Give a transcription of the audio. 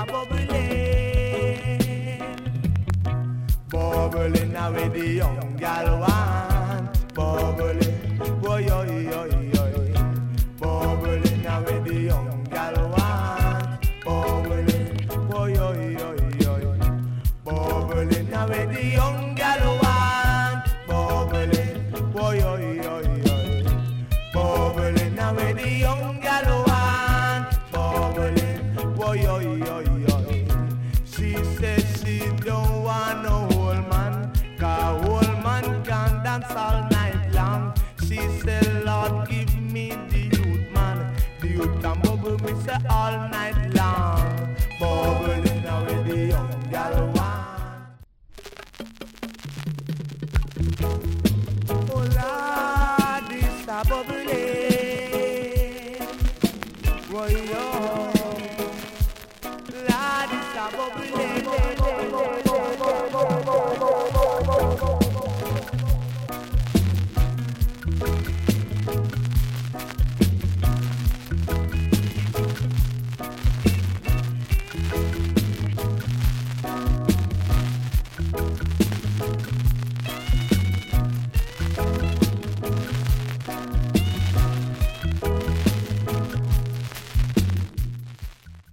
a bubbling, bubbling away the young gal want, bubbling, boy, yo, yo, yo, bubbling away the young gal want, bubbling, boy, yo, yo, yo, bubbling away the young gal want, bubbling, boy, yo, yo, yo, bubbling away the young gal want, bubbling, boy, yo, yo, yo. She says she don't want no old man, 'cause old man can't dance all night long. She said, Lord, give me the youth man, the youth can bubble me say all night long, bubbling away the young gal want. Oh Lord, this a bubbling, boy, yo, Lord, this a bubbling.